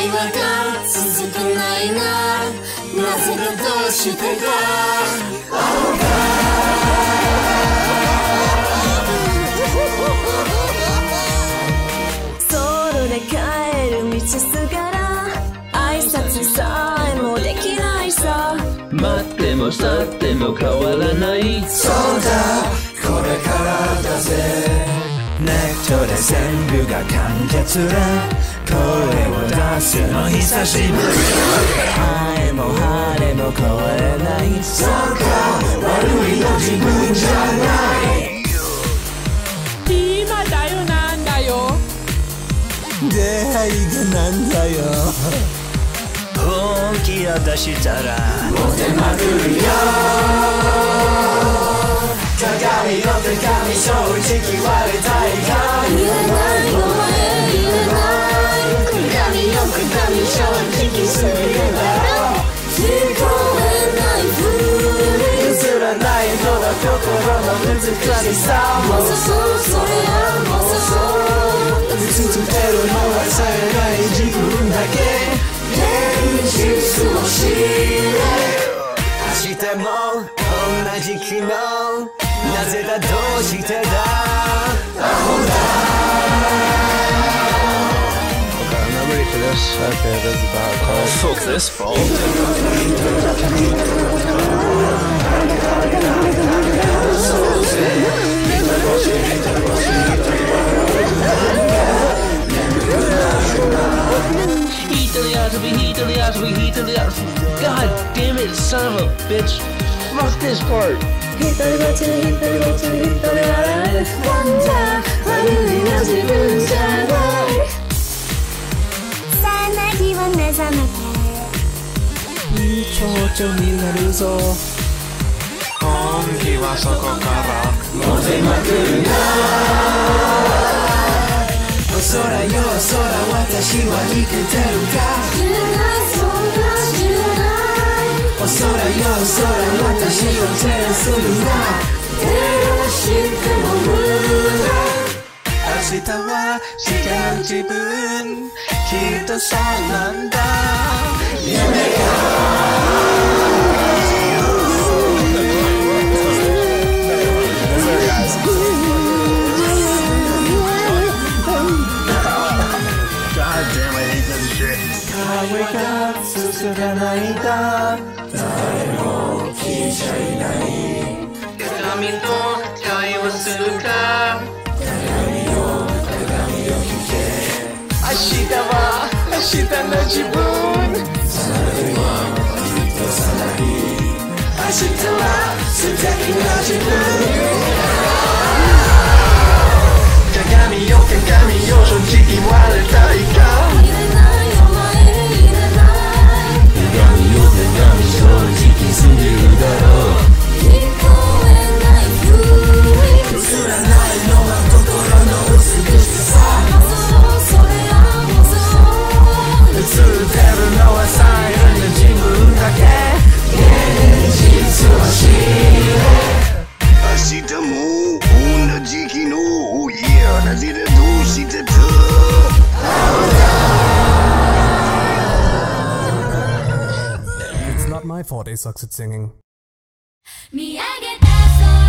会話が続かないな。なぜかどうしてだ。 ソロで帰る道すがら挨拶さえもできないさ。 待っても去っても変わらない。 そうだこれからだぜ。ネットで全部が完結だ。声を出すの久しぶり。晴れも晴れも超えない。そうか悪いの自分じゃない。 今だよなんだよ。 出会いがなんだよ。本気を出したらモテまくるよ。鏡よ鏡正直割れたいか。 言えないお前言えない。鏡よ鏡正直すぎるだろ。聞こえないふり。 譲らないのは心の難しさ。 もうそれはもう続けるのはさえない自分だけ。現実を知れ。明日も同じ昨日。なぜだどうしてだ。アホだ。 Okay, I'm not ready for this. Okay, this is about called Fuck this fault. God damn it, son of a bitch. Fuck this part. 一人ぼっち一人ぼっち一人笑う。Wonder 悪いの自分じゃない。さあな日は目覚めていい蝶々になるぞ。 本気はそこからモテまくるな。お空よ空私は生きてるか。 知らないそんな知らない。 お空よ空私を照らすな。 照らしても無駄。 明日は違う自分きっとそうなんだ。夢が声が続かないだ。誰も聞いちゃいない。 鏡と会話するか。 鏡よ聞け。 明日は明日の自分。 さらにはきっとさらに。明日は素敵な自分。鏡よ鏡よ正直割れたいか。 言えないお前言えない。 鏡よ鏡正直すぎるだろう。 聞こえないふり。 映らないのは心の美しさ。 それはもう映ってるのはさえない自分だけ。現実を知れ。 明日も同じ昨日。Yeah なぜだどうしてだ。 It's not my fault he sucks at singing. 見上げた空